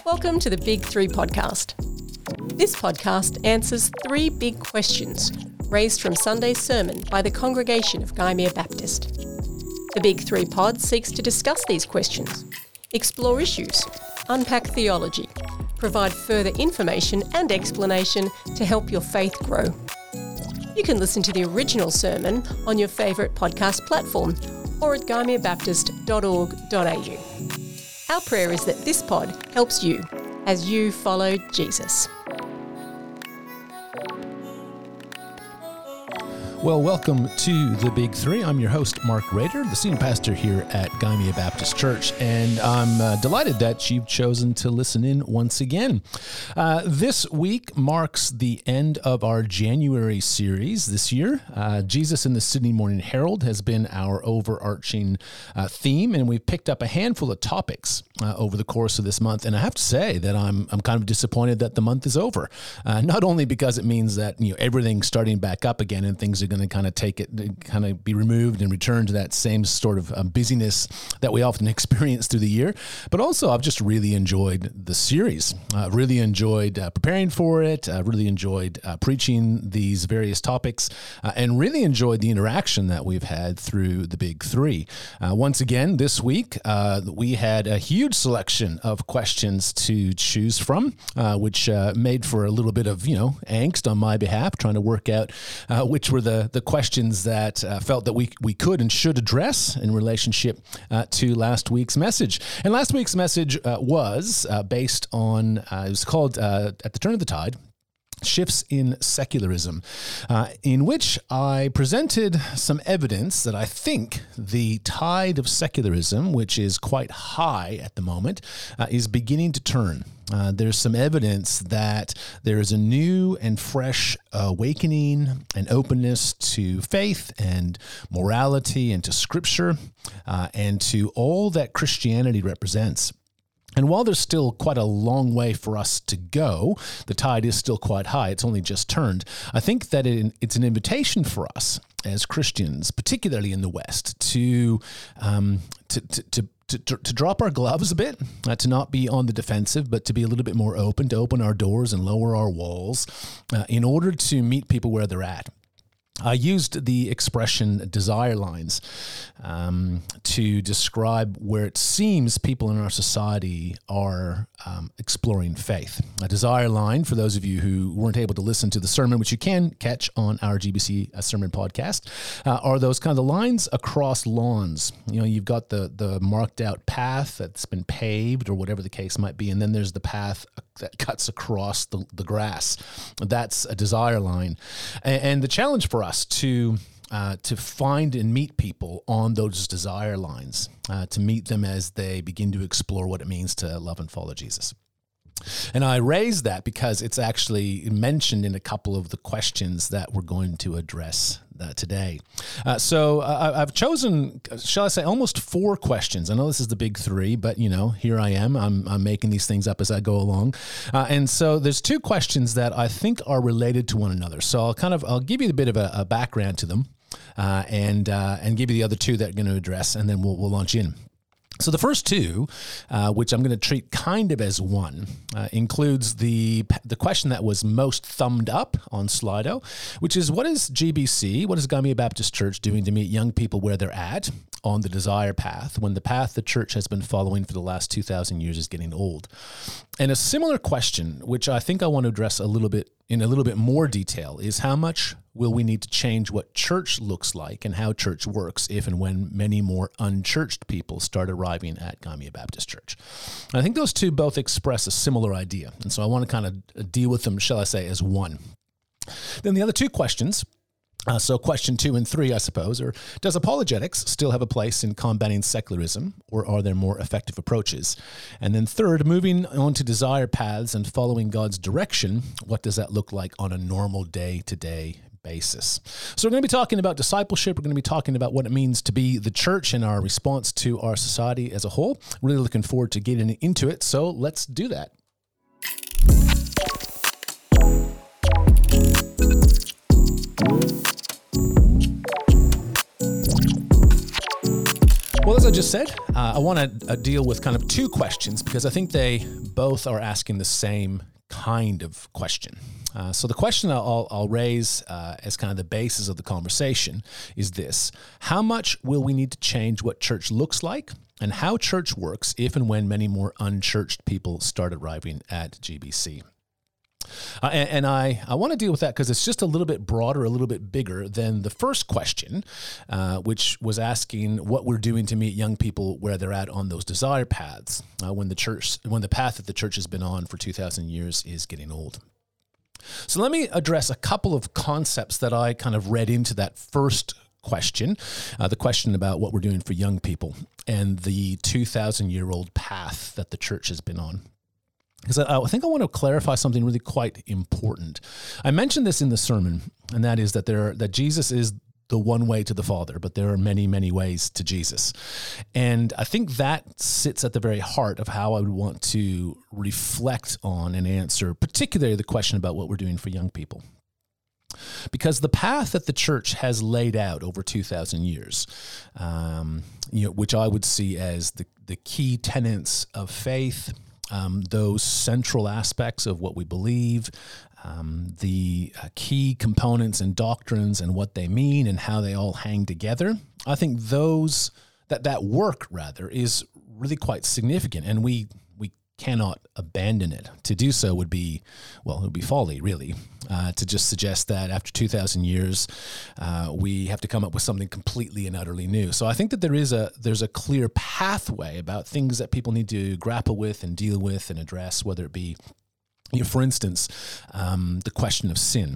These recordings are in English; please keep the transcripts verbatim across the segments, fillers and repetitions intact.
Welcome to the Big Three podcast. This podcast answers three big questions raised from Sunday's sermon by the congregation of Gymea Baptist. The Big Three pod seeks to discuss these questions, explore issues, unpack theology, provide further information and explanation to help your faith grow. You can listen to the original sermon on your favourite podcast platform or at gymea baptist dot org dot a u. Our prayer is that this pod helps you as you follow Jesus. Well, welcome to The Big Three. I'm your host, Mark Rader, the senior pastor here at Gymea Baptist Church, and I'm uh, delighted that you've chosen to listen in once again. Uh, this week marks the end of our January series this year. Uh, Jesus in the Sydney Morning Herald has been our overarching uh, theme, and we've picked up a handful of topics uh, over the course of this month, and I have to say that I'm I'm kind of disappointed that the month is over, uh, not only because it means that you know everything's starting back up again and things are going to kind of take it, kind of be removed and return to that same sort of um, busyness that we often experience through the year. But also, I've just really enjoyed the series. I uh, really enjoyed uh, preparing for it. I uh, really enjoyed uh, preaching these various topics uh, and really enjoyed the interaction that we've had through the Big Three. Uh, once again, this week, uh, we had a huge selection of questions to choose from, uh, which uh, made for a little bit of, you know, angst on my behalf, trying to work out uh, which were the the questions that uh, felt that we we could and should address in relationship uh, to last week's message. And last week's message uh, was uh, based on, uh, it was called uh, At the Turn of the Tide, Shifts in Secularism, uh, in which I presented some evidence that I think the tide of secularism, which is quite high at the moment, uh, is beginning to turn. Uh, there's some evidence that there is a new and fresh awakening and openness to faith and morality and to Scripture uh, and to all that Christianity represents. And while there's still quite a long way for us to go, the tide is still quite high. It's only just turned. I think that it, it's an invitation for us as Christians, particularly in the West, to um, to to, to To, to, to drop our gloves a bit, uh, to not be on the defensive, but to be a little bit more open, to open our doors and lower our walls uh, in order to meet people where they're at. I used the expression desire lines um, to describe where it seems people in our society are um, exploring faith. A desire line, for those of you who weren't able to listen to the sermon, which you can catch on our G B C uh, sermon podcast, uh, are those kind of lines across lawns. You know, you've got the the marked out path that's been paved or whatever the case might be, and then there's the path that cuts across the, the grass. That's a desire line. And, and the challenge for us to uh, to find and meet people on those desire lines, uh, to meet them as they begin to explore what it means to love and follow Jesus. And I raise that because it's actually mentioned in a couple of the questions that we're going to address uh, today. Uh, so uh, I've chosen, shall I say, almost four questions. I know this is the Big Three, but, you know, here I am. I'm, I'm making these things up as I go along. Uh, and so there's two questions that I think are related to one another. So I'll kind of, I'll give you a bit of a, a background to them uh, and uh, and give you the other two that I'm going to address, and then we'll, we'll launch in. So the first two, uh, which I'm going to treat kind of as one, uh, includes the the question that was most thumbed up on Slido, which is, what is G B C, what is Gymea Baptist Church doing to meet young people where they're at on the desire path, when the path the church has been following for the last two thousand years is getting old? And a similar question, which I think I want to address a little bit in a little bit more detail, is how much will we need to change what church looks like and how church works if and when many more unchurched people start arriving at Gymea Baptist Church? And I think those two both express a similar idea, and so I want to kind of deal with them, shall I say, as one. Then the other two questions, Uh, so question two and three, I suppose, are, does apologetics still have a place in combating secularism, or are there more effective approaches? And then third, moving on to desire paths and following God's direction, what does that look like on a normal day-to-day basis? So we're going to be talking about discipleship. We're going to be talking about what it means to be the church and our response to our society as a whole. Really looking forward to getting into it, so let's do that. Well, as I I just said, uh, I want to uh, deal with kind of two questions because I think they both are asking the same kind of question. Uh, so the question I'll, I'll raise uh, as kind of the basis of the conversation is this: how much will we need to change what church looks like and how church works if and when many more unchurched people start arriving at G B C? Uh, and, and I, I want to deal with that because it's just a little bit broader, a little bit bigger than the first question, uh, which was asking what we're doing to meet young people where they're at on those desire paths uh, when the church, when the path that the church has been on for two thousand years is getting old. So let me address a couple of concepts that I kind of read into that first question, uh, the question about what we're doing for young people and the two thousand year old path that the church has been on. Because I, I think I want to clarify something really quite important. I mentioned this in the sermon, and that is that there that Jesus is the one way to the Father, but there are many, many ways to Jesus. And I think that sits at the very heart of how I would want to reflect on and answer, particularly the question about what we're doing for young people. Because the path that the church has laid out over two thousand years, um, you know, which I would see as the, the key tenets of faith, Um, those central aspects of what we believe, um, the uh, key components and doctrines and what they mean and how they all hang together. I think those that that work rather is really quite significant, and we we cannot abandon it. To do so would be, well, it would be folly, really, uh, to just suggest that after two thousand years, uh, we have to come up with something completely and utterly new. So I think that there is a there's a clear pathway about things that people need to grapple with and deal with and address, whether it be, you know, for instance, um, the question of sin,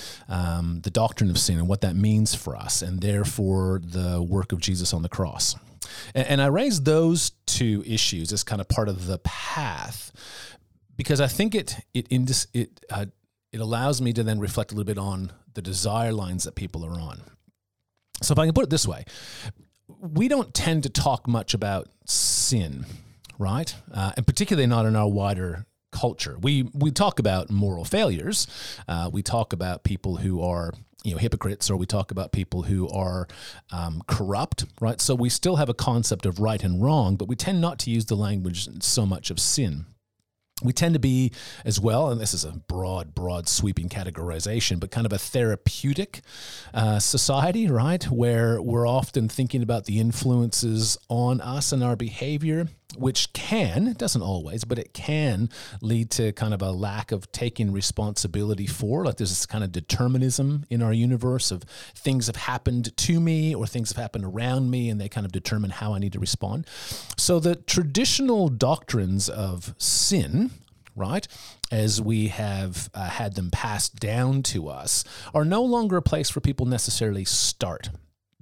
um, the doctrine of sin and what that means for us, and therefore the work of Jesus on the cross. And I raise those two issues as kind of part of the path because I think it it it uh, it allows me to then reflect a little bit on the desire lines that people are on. So if I can put it this way, we don't tend to talk much about sin, right? Uh, and particularly not in our wider culture. We we talk about moral failures. Uh, we talk about people who are, you know, hypocrites, or we talk about people who are um, corrupt, right? So we still have a concept of right and wrong, but we tend not to use the language so much of sin. We tend to be as well, and this is a broad, broad sweeping categorization, but kind of a therapeutic uh, society, right? Where we're often thinking about the influences on us and our behavior, which can, it doesn't always, but it can lead to kind of a lack of taking responsibility for, like there's this kind of determinism in our universe of things have happened to me or things have happened around me, and they kind of determine how I need to respond. So the traditional doctrines of sin, right, as we have uh, had them passed down to us, are no longer a place where people necessarily start.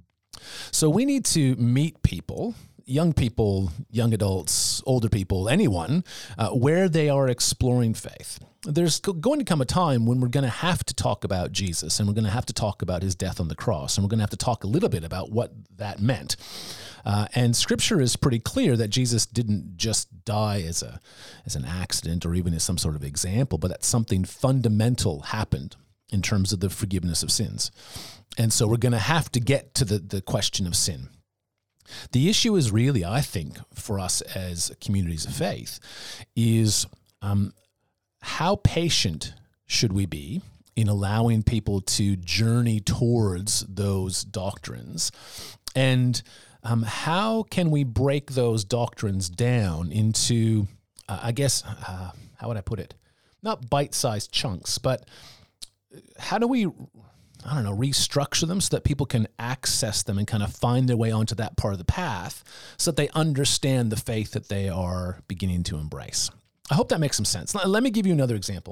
So we need to meet people, young people, young adults, older people, anyone, uh, where they are exploring faith. There's going to come a time when we're going to have to talk about Jesus, and we're going to have to talk about his death on the cross, and we're going to have to talk a little bit about what that meant. Uh, and Scripture is pretty clear that Jesus didn't just die as a as an accident or even as some sort of example, but that something fundamental happened in terms of the forgiveness of sins. And so we're going to have to get to the, the question of sin. The issue is really, I think, for us as communities of faith, is um, how patient should we be in allowing people to journey towards those doctrines, and um, how can we break those doctrines down into, uh, I guess, uh, how would I put it? Not bite-sized chunks, but how do we, I don't know, restructure them so that people can access them and kind of find their way onto that part of the path so that they understand the faith that they are beginning to embrace. I hope that makes some sense. Let me give you another example.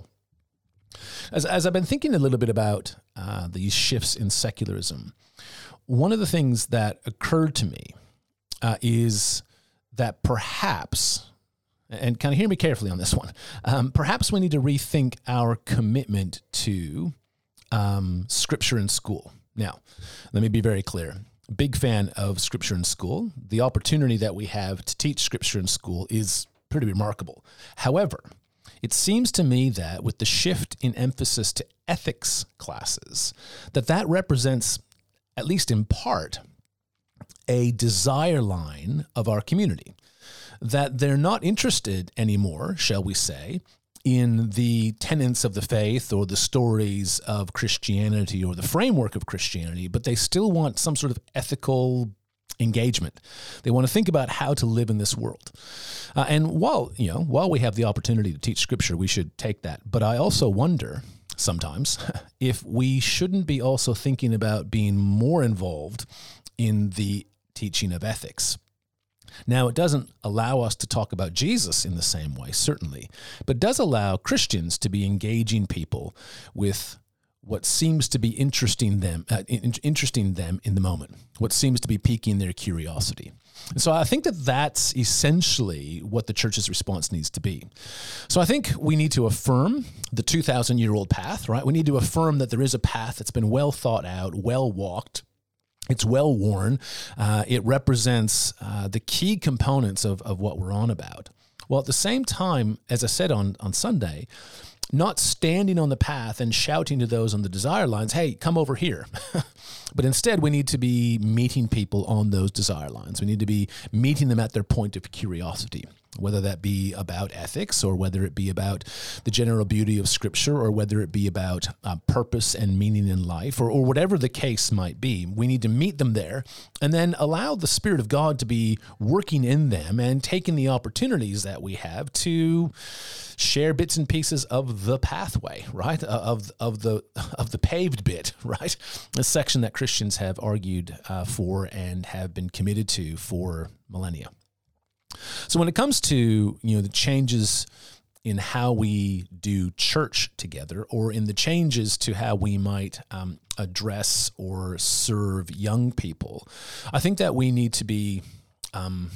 As, as I've been thinking a little bit about uh, these shifts in secularism, one of the things that occurred to me uh, is that perhaps, and kind of hear me carefully on this one, um, perhaps we need to rethink our commitment to Um, Scripture in school. Now, let me be very clear. Big fan of Scripture in school. The opportunity that we have to teach Scripture in school is pretty remarkable. However, it seems to me that with the shift in emphasis to ethics classes, that that represents, at least in part, a desire line of our community, that they're not interested anymore, shall we say, in the tenets of the faith or the stories of Christianity or the framework of Christianity, but they still want some sort of ethical engagement. They want to think about how to live in this world. Uh, and while, you know, while we have the opportunity to teach Scripture, we should take that. But I also wonder sometimes if we shouldn't be also thinking about being more involved in the teaching of ethics. Now, it doesn't allow us to talk about Jesus in the same way, certainly, but does allow Christians to be engaging people with what seems to be interesting them, uh, in, interesting them in the moment, what seems to be piquing their curiosity. And so I think that that's essentially what the church's response needs to be. So I think we need to affirm the two thousand year old path, right? We need to affirm that there is a path that's been well thought out, well walked. It's well worn. Uh, it represents uh, the key components of, of what we're on about. While at the same time, as I said on, on Sunday, not standing on the path and shouting to those on the desire lines, hey, come over here. But instead, we need to be meeting people on those desire lines. We need to be meeting them at their point of curiosity, whether that be about ethics or whether it be about the general beauty of Scripture or whether it be about uh, purpose and meaning in life or, or whatever the case might be. We need to meet them there and then allow the Spirit of God to be working in them and taking the opportunities that we have to share bits and pieces of the pathway, right? Of of the of the paved bit, right? A section that Christians have argued uh, for and have been committed to for millennia. So when it comes to, you know, the changes in how we do church together or in the changes to how we might um, address or serve young people, I think that we need to be, um,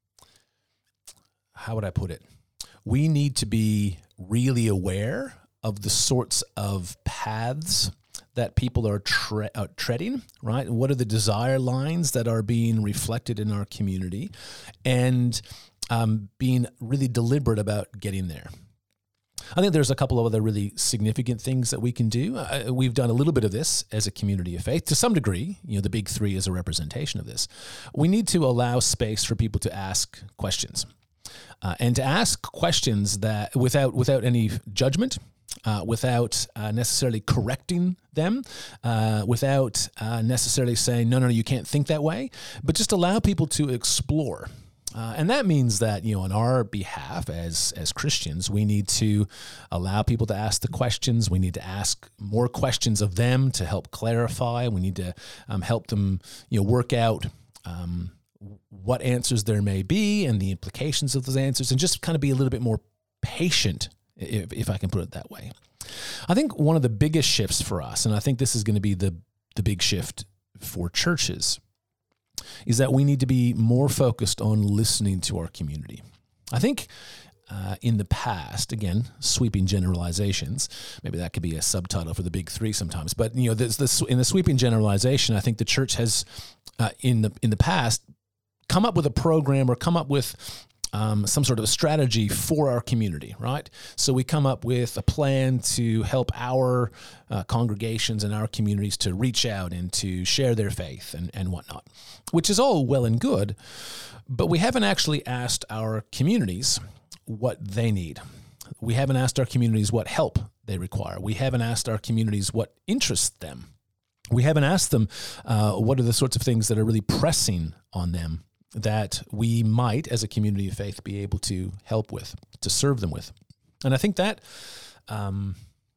how would I put it? We need to be really aware of the sorts of paths that people are tre- uh, treading, right? What are the desire lines that are being reflected in our community, and um, being really deliberate about getting there. I think there's a couple of other really significant things that we can do. Uh, we've done a little bit of this as a community of faith. To some degree, you know, the big three is a representation of this. We need to allow space for people to ask questions. Uh, and to ask questions that without without any judgment, uh, without uh, necessarily correcting them, uh, without uh, necessarily saying, no, no, no, you can't think that way, but just allow people to explore. Uh, and that means that, you know, on our behalf as as Christians, we need to allow people to ask the questions. We need to ask more questions of them to help clarify. We need to um, help them, you know, work out um what answers there may be and the implications of those answers, and just kind of be a little bit more patient, if, if I can put it that way. I think one of the biggest shifts for us, and I think this is going to be the, the big shift for churches, is that we need to be more focused on listening to our community. I think uh, in the past, again, sweeping generalizations, maybe that could be a subtitle for the big three sometimes, but you know, this, this, in the sweeping generalization, I think the church has, uh, in the in the past, come up with a program or come up with um, some sort of a strategy for our community, right? So we come up with a plan to help our uh, congregations and our communities to reach out and to share their faith and, and whatnot, which is all well and good, but we haven't actually asked our communities what they need. We haven't asked our communities what help they require. We haven't asked our communities what interests them. We haven't asked them uh, what are the sorts of things that are really pressing on them that we might, as a community of faith, be able to help with, to serve them with. And I think that um,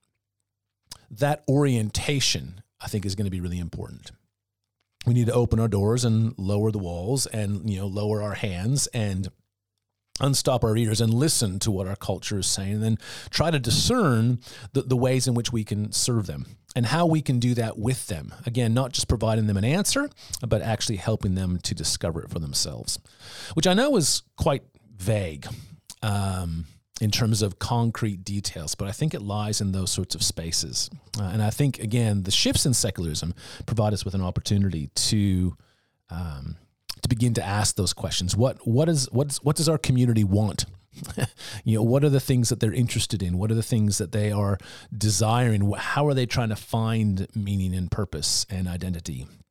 that orientation, I think, is going to be really important. We need to open our doors and lower the walls and, you know, lower our hands and unstop our ears and listen to what our culture is saying, and then try to discern the, the ways in which we can serve them and how we can do that with them. Again, not just providing them an answer, but actually helping them to discover it for themselves, which I know is quite vague um, in terms of concrete details, but I think it lies in those sorts of spaces. Uh, and I think, again, the shifts in secularism provide us with an opportunity to um, to begin to ask those questions. What what is what's what does our community want? You know, what are the things that they're interested in? What are the things that they are desiring? How are they trying to find meaning and purpose and identity?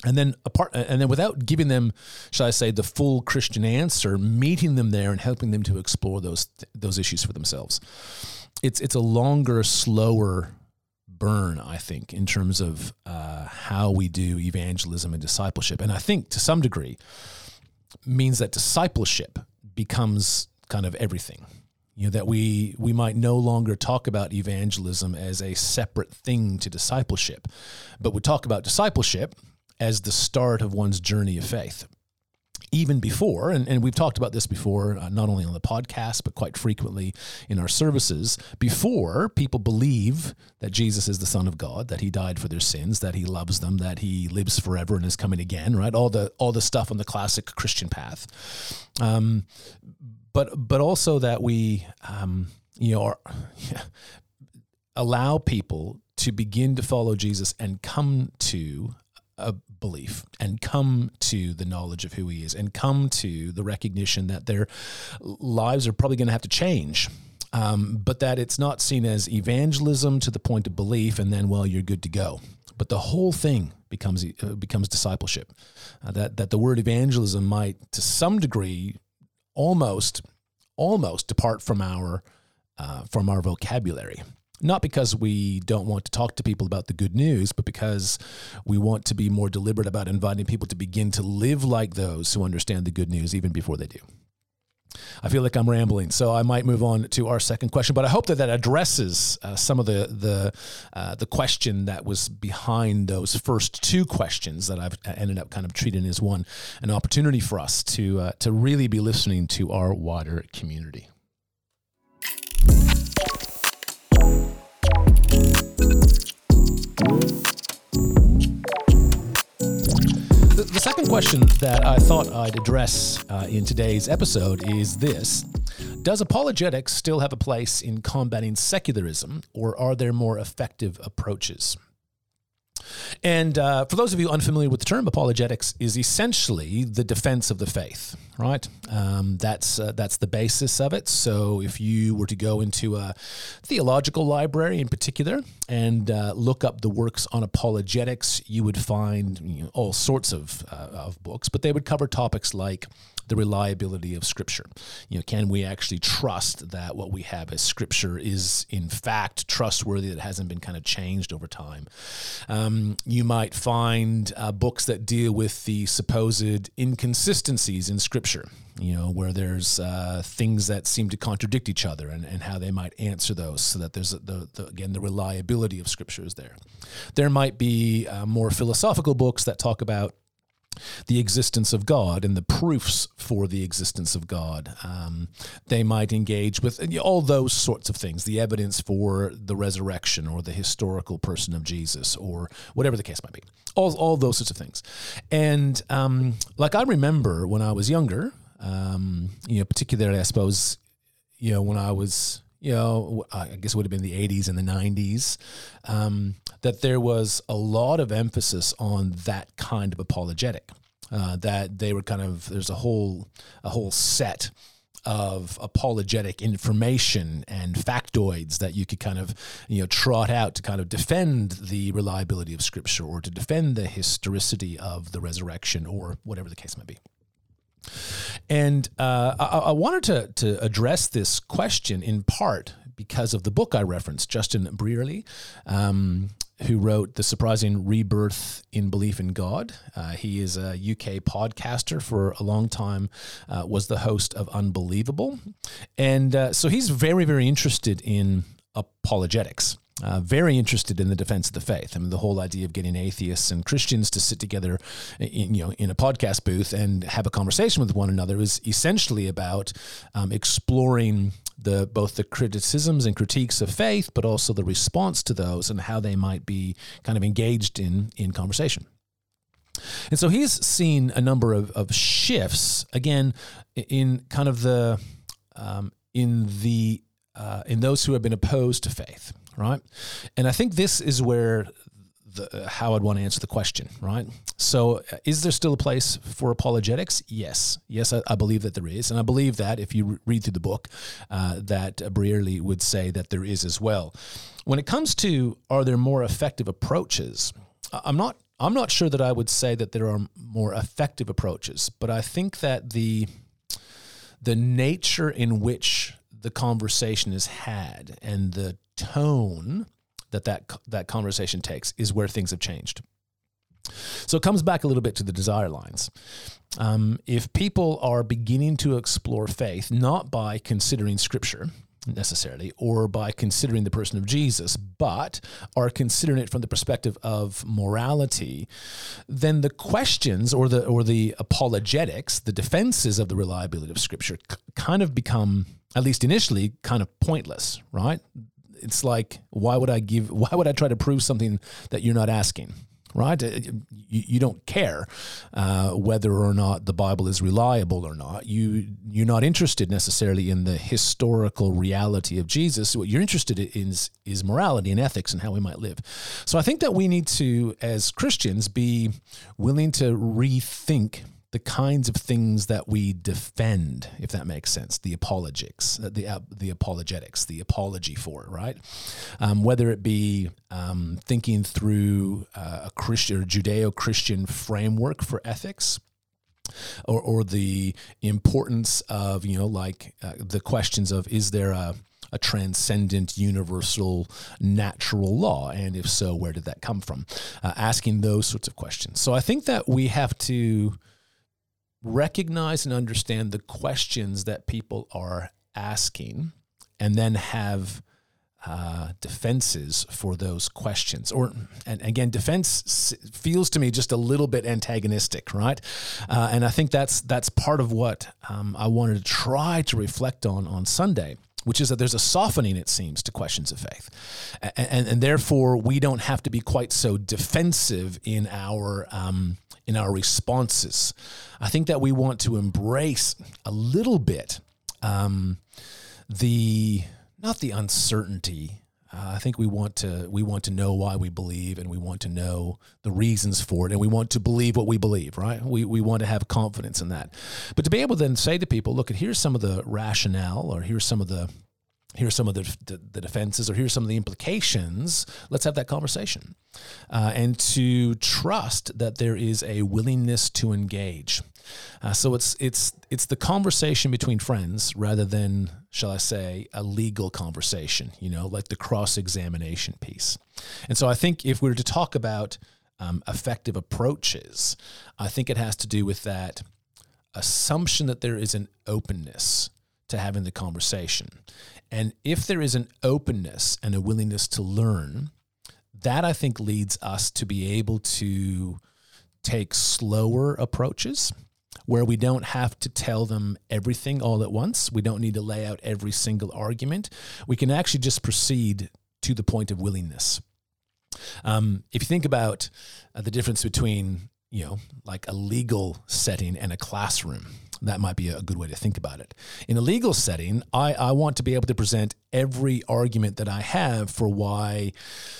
And then apart, and then without giving them, shall I say, the full Christian answer, meeting them there and helping them to explore those those issues for themselves. It's it's a longer, slower burn, I think, in terms of uh, how we do evangelism and discipleship. And I think to some degree means that discipleship becomes kind of everything. You know, that we we might no longer talk about evangelism as a separate thing to discipleship, but we talk about discipleship as the start of one's journey of faith. Even before, and, and we've talked about this before, uh, not only on the podcast, but quite frequently in our services, before people believe that Jesus is the Son of God, that he died for their sins, that he loves them, that he lives forever and is coming again, right? All the all the stuff on the classic Christian path. Um, but but also that we, um, you know, are, yeah, allow people to begin to follow Jesus and come to a belief and come to the knowledge of who he is and come to the recognition that their lives are probably going to have to change, um, but that it's not seen as evangelism to the point of belief and then, well, you're good to go. But the whole thing becomes uh, becomes discipleship. Uh, that that the word evangelism might, to some degree, almost almost depart from our uh, from our vocabulary. Not because we don't want to talk to people about the good news, but because we want to be more deliberate about inviting people to begin to live like those who understand the good news even before they do. I feel like I'm rambling, so I might move on to our second question, but I hope that that addresses uh, some of the the uh, the question that was behind those first two questions that I've ended up kind of treating as one, an opportunity for us to uh, to really be listening to our wider community. The second question that I thought I'd address uh, in today's episode is this. Does apologetics still have a place in combating secularism, or are there more effective approaches? And uh, for those of you unfamiliar with the term, apologetics is essentially the defense of the faith, right? Um, that's uh, that's the basis of it. So if you were to go into a theological library in particular and uh, look up the works on apologetics, you would find, you know, all sorts of uh, of books, but they would cover topics like the reliability of Scripture. You know, can we actually trust that what we have as Scripture is in fact trustworthy, that hasn't been kind of changed over time? Um, you might find uh, books that deal with the supposed inconsistencies in Scripture, you know, where there's uh, things that seem to contradict each other, and, and how they might answer those, so that there's, the, the again, the reliability of Scripture is there. There might be uh, more philosophical books that talk about the existence of God and the proofs for the existence of God. Um, they might engage with you know, all those sorts of things, the evidence for the resurrection or the historical person of Jesus, or whatever the case might be. All, all those sorts of things. And um, like I remember when I was younger, um, you know, particularly I suppose, you know, when I was, you know, I guess it would have been the eighties and the nineties, um, that there was a lot of emphasis on that kind of apologetic, uh, that they were kind of, there's a whole, a whole set of apologetic information and factoids that you could kind of, you know, trot out to kind of defend the reliability of Scripture, or to defend the historicity of the resurrection, or whatever the case might be. And uh, I, I wanted to, to address this question in part because of the book I referenced, Justin Brearley, um, who wrote The Surprising Rebirth in Belief in God. Uh, he is a U K podcaster for a long time, uh, was the host of Unbelievable. And uh, so he's very, very interested in apologetics. Uh, very interested in the defense of the faith. I mean, the whole idea of getting atheists and Christians to sit together, in, you know, in a podcast booth and have a conversation with one another is essentially about um, exploring the both the criticisms and critiques of faith, but also the response to those and how they might be kind of engaged in in conversation. And so he's seen a number of, of shifts, again, in kind of the um, in the uh, in those who have been opposed to faith. Right. And I think this is where the, how I'd want to answer the question. Right. So is there still a place for apologetics? Yes. Yes, I, I believe that there is. And I believe that if you re- read through the book, uh, that Brearley would say that there is as well. When it comes to, are there more effective approaches? I'm not I'm not sure that I would say that there are more effective approaches, but I think that the the nature in which the conversation is had and the tone that that, that conversation takes is where things have changed. So it comes back a little bit to the desire lines. Um, if people are beginning to explore faith, not by considering Scripture necessarily, or by considering the person of Jesus, but are considering it from the perspective of morality, then the questions or the or the apologetics, the defenses of the reliability of Scripture, c- kind of become, at least initially, kind of pointless, right? It's like, why would I give? Why would I try to prove something that you're not asking? Right? You, you don't care uh, whether or not the Bible is reliable or not. You, you're not interested necessarily in the historical reality of Jesus. What you're interested in is, is morality and ethics and how we might live. So I think that we need to, as Christians, be willing to rethink the kinds of things that we defend, if that makes sense, the apologetics, the uh, the apologetics, the apology for, right? Um, whether it be um, thinking through uh, a Christian or Judeo-Christian framework for ethics, or or the importance of, you know, like uh, the questions of, is there a a transcendent, universal, natural law? And if so, where did that come from? Uh, asking those sorts of questions. So I think that we have to recognize and understand the questions that people are asking, and then have uh, defenses for those questions. Or, and again, defense feels to me just a little bit antagonistic, right? Uh, and I think that's that's part of what um, I wanted to try to reflect on on Sunday, which is that there's a softening, it seems, to questions of faith. And, and, and therefore, we don't have to be quite so defensive in our um, in our responses. I think that we want to embrace a little bit um, the, not the uncertainty. Uh, I think we want to we want to know why we believe, and we want to know the reasons for it, and we want to believe what we believe, right? We we want to have confidence in that. But to be able to then say to people, look, here's some of the rationale, or here's some of the here's some of the, the, the defenses, or here's some of the implications. Let's have that conversation. Uh, and to trust that there is a willingness to engage. Uh, so it's it's it's the conversation between friends rather than, shall I say, a legal conversation, you know, like the cross-examination piece. And so I think if we were to talk about um, effective approaches, I think it has to do with that assumption that there is an openness to having the conversation. And if there is an openness and a willingness to learn, that I think leads us to be able to take slower approaches where we don't have to tell them everything all at once. We don't need to lay out every single argument. We can actually just proceed to the point of willingness. Um, if you think about uh, the difference between, you know, like a legal setting and a classroom, that might be a good way to think about it. In a legal setting, I, I want to be able to present every argument that I have for why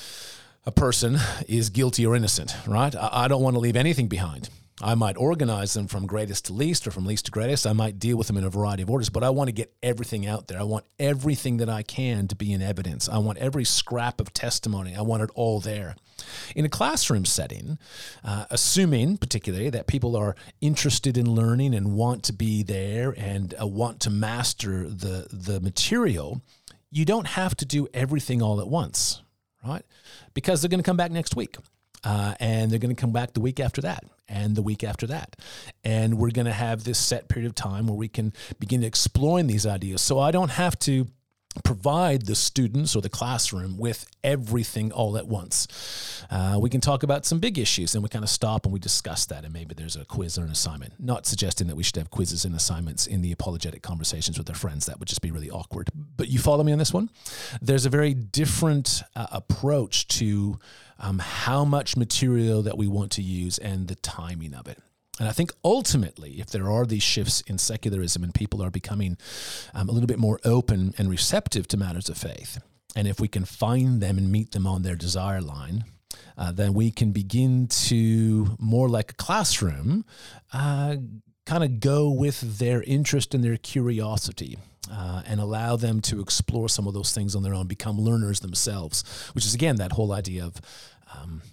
a person is guilty or innocent, right? I, I don't want to leave anything behind. I might organize them from greatest to least, or from least to greatest. I might deal with them in a variety of orders, but I want to get everything out there. I want everything that I can to be in evidence. I want every scrap of testimony. I want it all there. In a classroom setting, uh, assuming particularly that people are interested in learning and want to be there and uh, want to master the, the material, you don't have to do everything all at once, right? Because they're going to come back next week. Uh, and they're going to come back the week after that, and the week after that. And we're going to have this set period of time where we can begin exploring these ideas. So I don't have to provide the students or the classroom with everything all at once. Uh, we can talk about some big issues, and we kind of stop and we discuss that, and maybe there's a quiz or an assignment. Not suggesting that we should have quizzes and assignments in the apologetic conversations with our friends. That would just be really awkward. But you follow me on this one? There's a very different uh, approach to um, how much material that we want to use and the timing of it. And I think ultimately, if there are these shifts in secularism and people are becoming um, a little bit more open and receptive to matters of faith, and if we can find them and meet them on their desire line, uh, then we can begin to, more like a classroom, uh, kind of go with their interest and their curiosity. Uh, and allow them to explore some of those things on their own, become learners themselves, which is, again, that whole idea of um,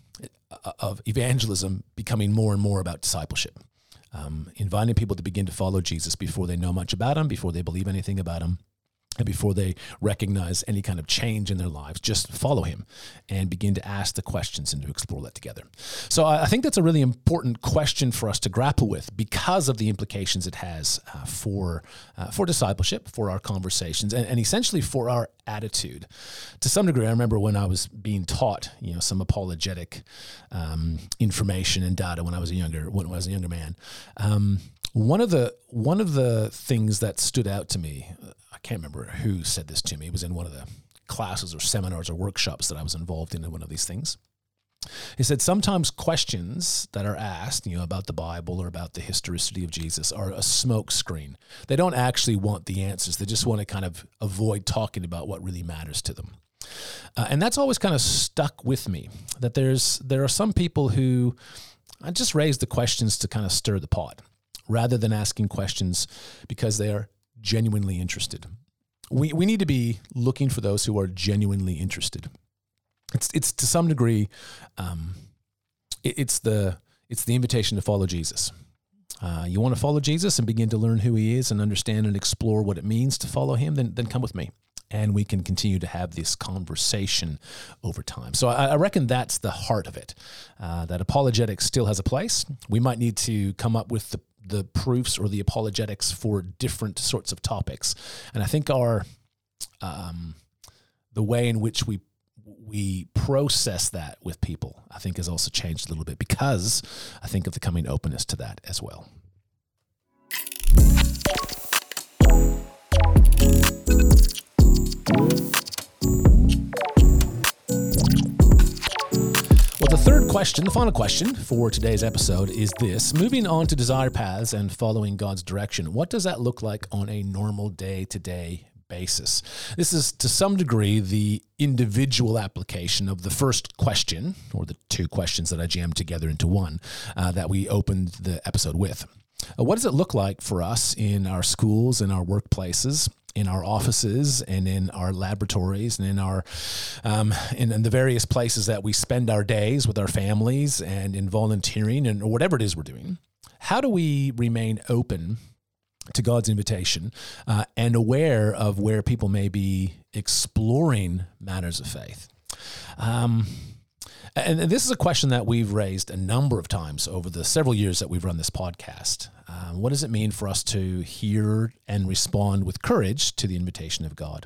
of evangelism becoming more and more about discipleship, um, inviting people to begin to follow Jesus before they know much about him, before they believe anything about him, and before they recognize any kind of change in their lives. Just follow him and begin to ask the questions and to explore that together. So I think that's a really important question for us to grapple with because of the implications it has uh, for uh, for discipleship, for our conversations, and, and essentially for our attitude. To some degree, I remember when I was being taught, you know, some apologetic um, information and data when I was a younger when I was a younger man. Um, one of the one of the things that stood out to me, I can't remember who said this to me. It was in one of the classes or seminars or workshops that I was involved in in one of these things. He said sometimes questions that are asked, you know, about the Bible or about the historicity of Jesus are a smoke screen. They don't actually want the answers. They just want to kind of avoid talking about what really matters to them. Uh, and that's always kind of stuck with me, that there's there are some people who I just raise the questions to kind of stir the pot rather than asking questions because they are genuinely interested. We we need to be looking for those who are genuinely interested. It's it's to some degree, um, it, it's the it's the invitation to follow Jesus. Uh, you want to follow Jesus and begin to learn who he is and understand and explore what it means to follow him, then then come with me, and we can continue to have this conversation over time. So I, I reckon that's the heart of it. Uh, that apologetics still has a place. We might need to come up with the the proofs or the apologetics for different sorts of topics. And I think our, um, the way in which we, we process that with people, I think has also changed a little bit because I think of the coming openness to that as well. Well, the third question, the final question for today's episode is this. Moving on to desired paths and following God's direction, what does that look like on a normal day-to-day basis? This is, to some degree, the individual application of the first question, or the two questions that I jammed together into one, uh, that we opened the episode with. Uh, what does it look like for us in our schools, in our workplaces, in our offices, and in our laboratories, and in our um, in, in the various places that we spend our days with our families and in volunteering and whatever it is we're doing? How do we remain open to God's invitation uh, and aware of where people may be exploring matters of faith? Um, and this is a question that we've raised a number of times over the several years that we've run this podcast. Um, what does it mean for us to hear and respond with courage to the invitation of God?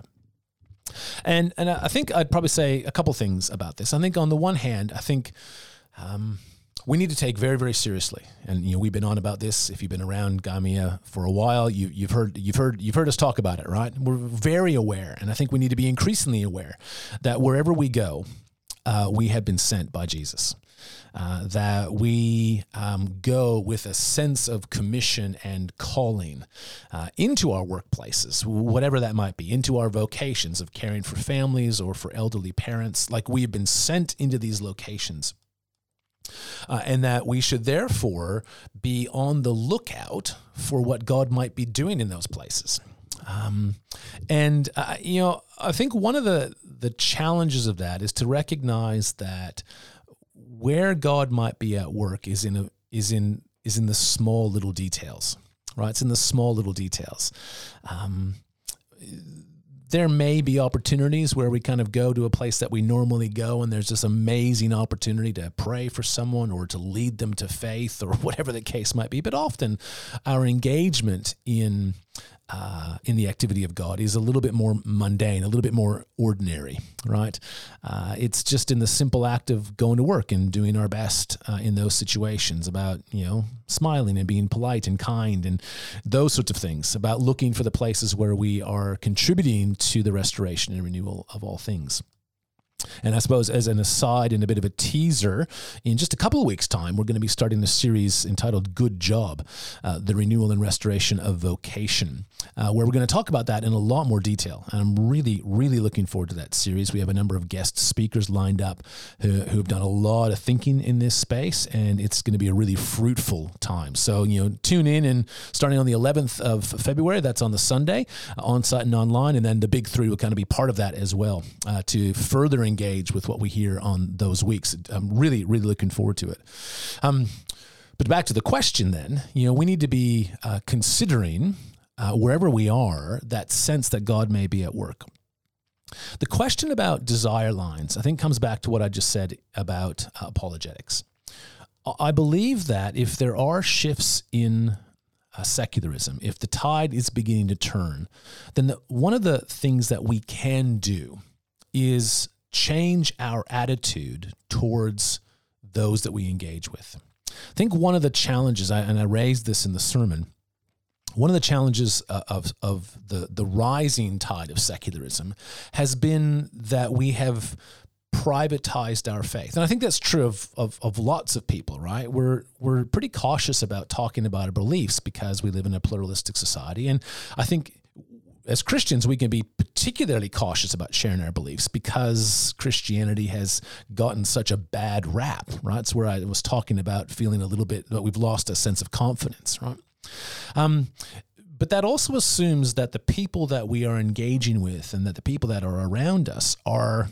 And and I think I'd probably say a couple things about this. I think on the one hand, I think um, we need to take very, very seriously. And you know, we've been on about this. If you've been around Gaimea for a while, you, you've heard you've heard you've heard us talk about it, right? We're very aware, and I think we need to be increasingly aware that wherever we go, uh, we have been sent by Jesus. Uh, that we um, go with a sense of commission and calling uh, into our workplaces, whatever that might be, into our vocations of caring for families or for elderly parents, like we have been sent into these locations. Uh, and that we should therefore be on the lookout for what God might be doing in those places. Um, and, uh, you know, I think one of the, the challenges of that is to recognize that where God might be at work is in a, is in is in the small little details, right? It's in the small little details. Um, there may be opportunities where we kind of go to a place that we normally go, and there's this amazing opportunity to pray for someone or to lead them to faith or whatever the case might be. But often, our engagement in Uh, in the activity of God is a little bit more mundane, a little bit more ordinary, right? Uh, it's just in the simple act of going to work and doing our best uh, in those situations, about, you know, smiling and being polite and kind and those sorts of things, about looking for the places where we are contributing to the restoration and renewal of all things. And I suppose as an aside and a bit of a teaser, in just a couple of weeks' time, we're going to be starting a series entitled Good Job, uh, the Renewal and Restoration of Vocation, uh, where we're going to talk about that in a lot more detail. And I'm really, really looking forward to that series. We have a number of guest speakers lined up who, who have done a lot of thinking in this space, and it's going to be a really fruitful time. So, you know, tune in, and starting on the eleventh of February, that's on the Sunday, uh, on-site and online, and then the Big Three will kind of be part of that as well, uh, to further engage with what we hear on those weeks. I'm really, really looking forward to it. Um, but back to the question then, you know, we need to be uh, considering uh, wherever we are, that sense that God may be at work. The question about desire lines, I think, comes back to what I just said about uh, apologetics. I believe that if there are shifts in uh, secularism, if the tide is beginning to turn, then the, one of the things that we can do is change our attitude towards those that we engage with. I think one of the challenges, and I raised this in the sermon, one of the challenges of of the, the rising tide of secularism has been that we have privatized our faith. And I think that's true of, of, of lots of people, right? We're we're pretty cautious about talking about our beliefs because we live in a pluralistic society. And I think as Christians, we can be particularly cautious about sharing our beliefs because Christianity has gotten such a bad rap, right? It's where I was talking about feeling a little bit that we've lost a sense of confidence, right? Um, but that also assumes that the people that we are engaging with and that the people that are around us are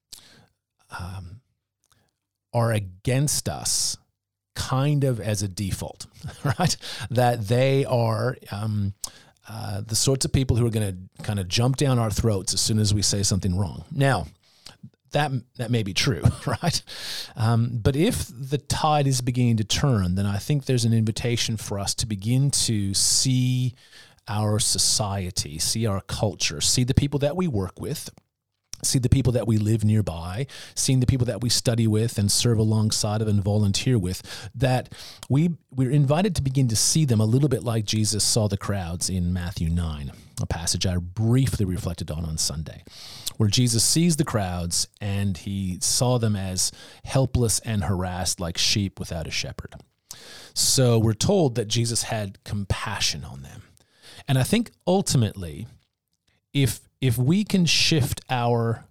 um, are against us kind of as a default, right? That they are um, uh, the sorts of people who are going to kind of jump down our throats as soon as we say something wrong. Now, That that may be true, right? Um, but if the tide is beginning to turn, then I think there's an invitation for us to begin to see our society, see our culture, see the people that we work with, see the people that we live nearby, seeing the people that we study with and serve alongside of and volunteer with, that we, we're invited to begin to see them a little bit like Jesus saw the crowds in Matthew nine, a passage I briefly reflected on on Sunday, where Jesus sees the crowds and he saw them as helpless and harassed like sheep without a shepherd. So we're told that Jesus had compassion on them. And I think ultimately, if if we can shift our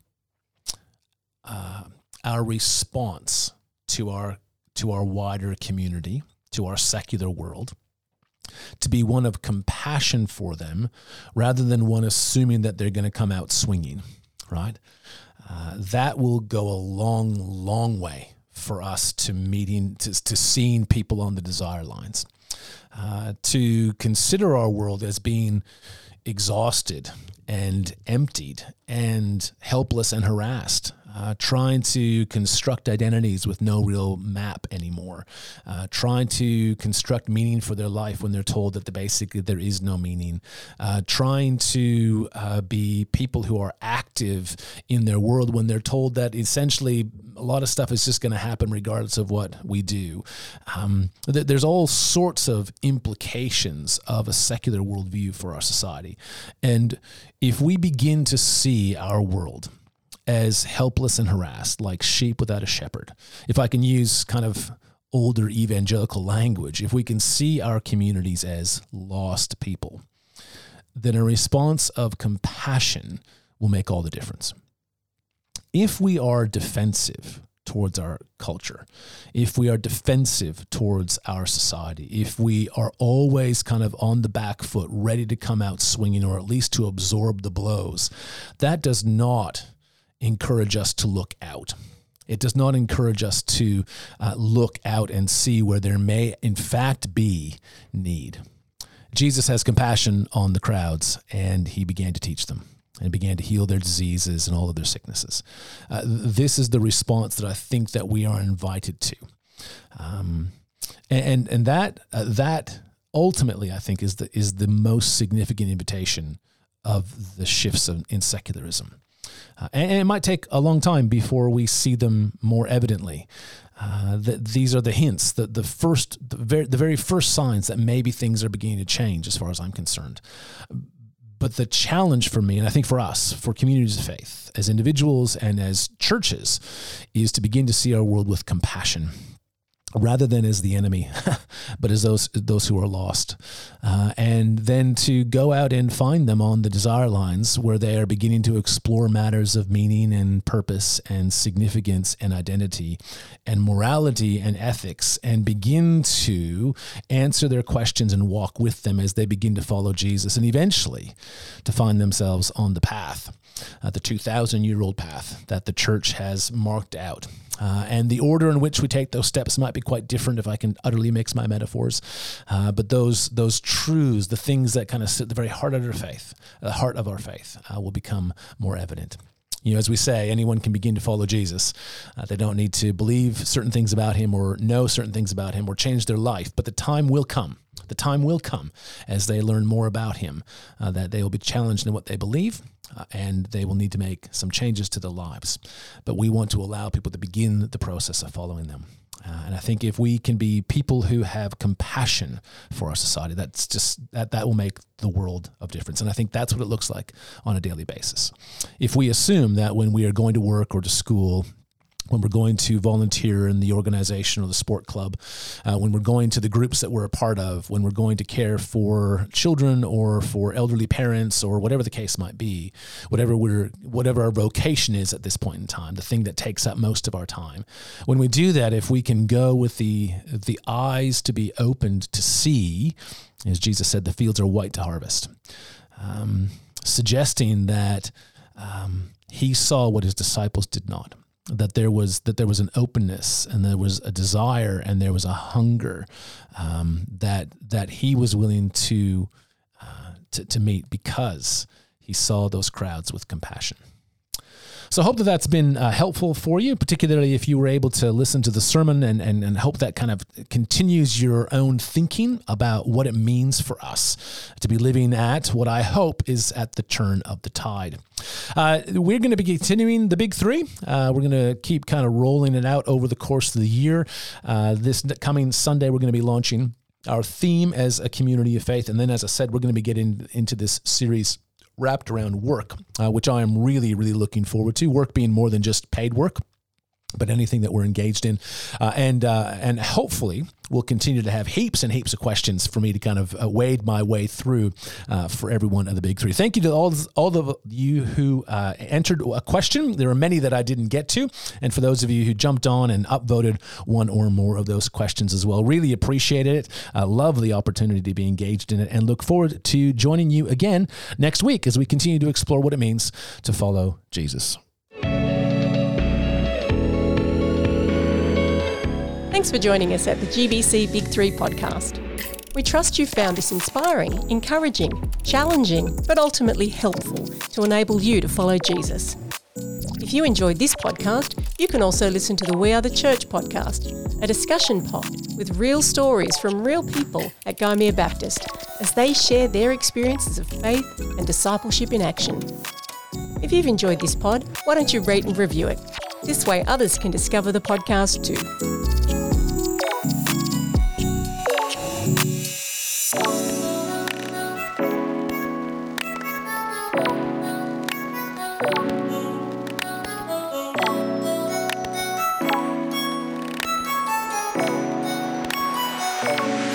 uh, our response to our to our wider community, to our secular world, to be one of compassion for them rather than one assuming that they're going to come out swinging, right? Uh, that will go a long, long way for us to meeting, to, to seeing people on the desire lines, uh, to consider our world as being exhausted and emptied and helpless and harassed, uh, trying to construct identities with no real map anymore, uh, trying to construct meaning for their life when they're told that the, basically there is no meaning, uh, trying to uh, be people who are active in their world when they're told that essentially a lot of stuff is just going to happen regardless of what we do. Um, th- there's all sorts of implications of a secular worldview for our society. And if we begin to see our world as helpless and harassed, like sheep without a shepherd, if I can use kind of older evangelical language, if we can see our communities as lost people, then a response of compassion will make all the difference. If we are defensive towards our culture, if we are defensive towards our society, if we are always kind of on the back foot, ready to come out swinging or at least to absorb the blows, that does not encourage us to look out. It does not encourage us to uh, look out and see where there may in fact be need. Jesus has compassion on the crowds, and he began to teach them and began to heal their diseases and all of their sicknesses. Uh, this is the response that I think that we are invited to. Um, and and that uh, that ultimately, I think, is the is the most significant invitation of the shifts of, in secularism. Uh, and, and it might take a long time before we see them more evidently. Uh, that these are the hints, the the first, the very, the very first signs that maybe things are beginning to change, as far as I'm concerned. But the challenge for me, and I think for us, for communities of faith, as individuals and as churches, is to begin to see our world with compassion rather than as the enemy, but as those those who are lost. Uh, and then to go out and find them on the desire lines where they are beginning to explore matters of meaning and purpose and significance and identity and morality and ethics, and begin to answer their questions and walk with them as they begin to follow Jesus, and eventually to find themselves on the path, uh, the two thousand year old path that the church has marked out. Uh, and the order in which we take those steps might be quite different if I can utterly mix my metaphors. Uh, but those those truths, the things that kind of sit at the very heart of our faith, the heart of our faith, uh, will become more evident. You know, as we say, anyone can begin to follow Jesus. Uh, they don't need to believe certain things about him or know certain things about him or change their life. But the time will come. The time will come as they learn more about him, uh, that they will be challenged in what they believe, uh, and they will need to make some changes to their lives. But we want to allow people to begin the process of following them. Uh, and I think if we can be people who have compassion for our society, that's just that that will make the world of difference. And I think that's what it looks like on a daily basis. If we assume that when we are going to work or to school, when we're going to volunteer in the organization or the sport club, uh, when we're going to the groups that we're a part of, when we're going to care for children or for elderly parents or whatever the case might be, whatever we're, whatever our vocation is at this point in time, the thing that takes up most of our time. When we do that, if we can go with the the eyes to be opened to see, as Jesus said, the fields are white to harvest, um, suggesting that um, he saw what his disciples did not. That there was that there was an openness and there was a desire and there was a hunger um, that that he was willing to, uh, to to meet because he saw those crowds with compassion. So I hope that that's been uh, helpful for you, particularly if you were able to listen to the sermon, and, and, and hope that kind of continues your own thinking about what it means for us to be living at what I hope is at the turn of the tide. Uh, we're going to be continuing the Big Three. Uh, we're going to keep kind of rolling it out over the course of the year. Uh, this coming Sunday, we're going to be launching our theme as a community of faith. And then, as I said, we're going to be getting into this series wrapped around work, uh, which I am really, really looking forward to. Work being more than just paid work, but anything that we're engaged in. Uh, and uh, and hopefully we'll continue to have heaps and heaps of questions for me to kind of uh, wade my way through uh, for every one of the Big Three. Thank you to all, all of you who uh, entered a question. There are many that I didn't get to. And for those of you who jumped on and upvoted one or more of those questions as well, really appreciated it. I love the opportunity to be engaged in it and look forward to joining you again next week as we continue to explore what it means to follow Jesus. Thanks for joining us at the G B C Big Three podcast. We trust you found this inspiring, encouraging, challenging, but ultimately helpful to enable you to follow Jesus. If you enjoyed this podcast, you can also listen to the We Are the Church podcast, a discussion pod with real stories from real people at Gymea Baptist as they share their experiences of faith and discipleship in action. If you've enjoyed this pod, why don't you rate and review it? This way others can discover the podcast too. Thank you.